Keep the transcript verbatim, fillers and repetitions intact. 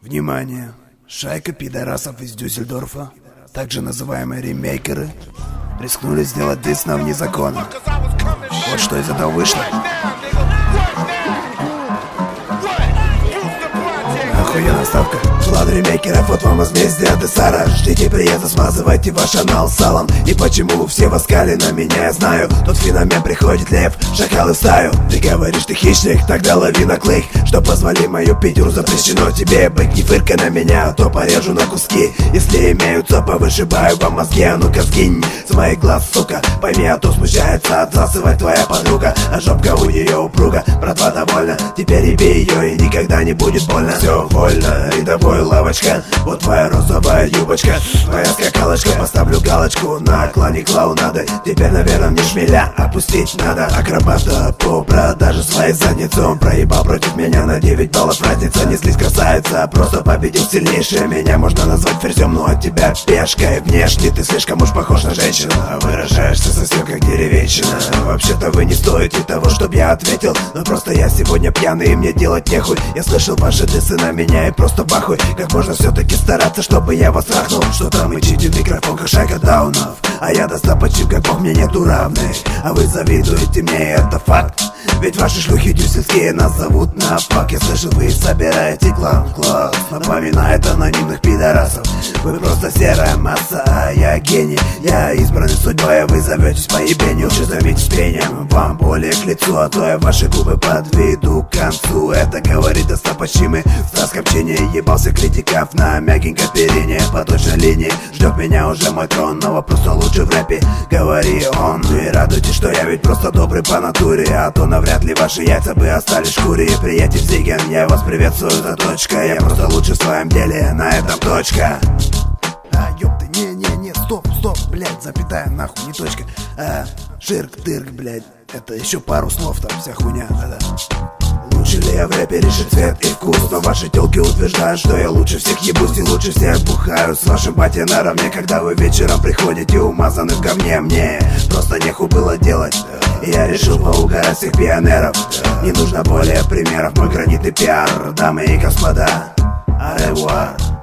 Внимание! Шайка пидорасов из Дюссельдорфа, также называемые ремейкеры, рискнули сделать дисс нам вне закона. Вот что из этого вышло. Охуенная ставка. План ремейкеров, вот вам возмездие от Эссара. Ждите приезда, смазывайте ваш анал салом. И почему все воскали на меня, я знаю. Тот феномен приходит лев, шакалы в стаю. Ты говоришь, ты хищник, тогда лови на клык. Что позволи мою Питеру, запрещено тебе быть. Не фыркай на меня, а то порежу на куски. Если имеются, повышибаю вам мозги. А ну-ка сгинь с моих глаз, сука. Пойми, а то смущается отсасывать твоя подруга. А жопка у нее упруга, братва довольна. Теперь еби ее и никогда не будет больно. Все вольно, рядовой лавочка. Вот твоя розовая юбочка, твоя скакалочка. Поставлю галочку на клане клоунады. Теперь, наверное, мне шмеля опустить надо. Акробата по продаже своей задницы. Он проебал против меня на девять баллов разница. Не злись, красавица, просто победил сильнейший. Меня можно назвать ферзем, но от тебя пешкой. Внешне ты слишком уж похож на женщину, выражаешься совсем как деревенщина. Вообще-то вы не стоите того, чтоб я ответил. Но просто я сегодня пьяный и мне делать нехуй. Я слышал ваши диссы на меня и просто бахуй. Как можно все-таки стараться, чтобы я вас трахнул? Что там мычите в микрофон, как шайка даунов? А я достопочив, как бог, мне нету равных. А вы завидуете мне, это факт. Ведь ваши шлюхи дюссельские нас зовут на фак. Я слышал, вы собираете клан класс. Напоминает анонимных пидорасов. Вы просто серая масса, а я гений. Я избранный судьбой, а вы зоветесь по ебению. Лучше заметьте с пением, вам более к лицу. А то я ваши губы подведу к концу. Это говорит достопочимый Стас Копчение. Ебался критиков на мягенькой перине. По точной линии ждет меня уже мой трон. Но вопрос лучше в рэпе, говори он. Ну и радуйтесь, что я ведь просто добрый по натуре. А то навряд ли ваши яйца бы остались в шкуре. Приятель Зиген, я вас приветствую, за точка. Я просто лучше в своем деле, на этом точка. А, ёпты, не-не-не, стоп, стоп, блядь, запятая, нахуй, не точка. А, ширк-дырк, блядь, это еще пару слов, там вся хуйня, да-да. Лучше ли я в рэпе решить цвет и вкус? Но ваши тёлки утверждают, что я лучше всех ебусь и лучше всех бухаю. С вашим батей наравне, когда вы вечером приходите умазаны в говне. Мне просто нехуй было делать, и я решил поугарать всех пионеров. Не нужно более примеров, мой гранитный пиар. Дамы и господа, au revoir.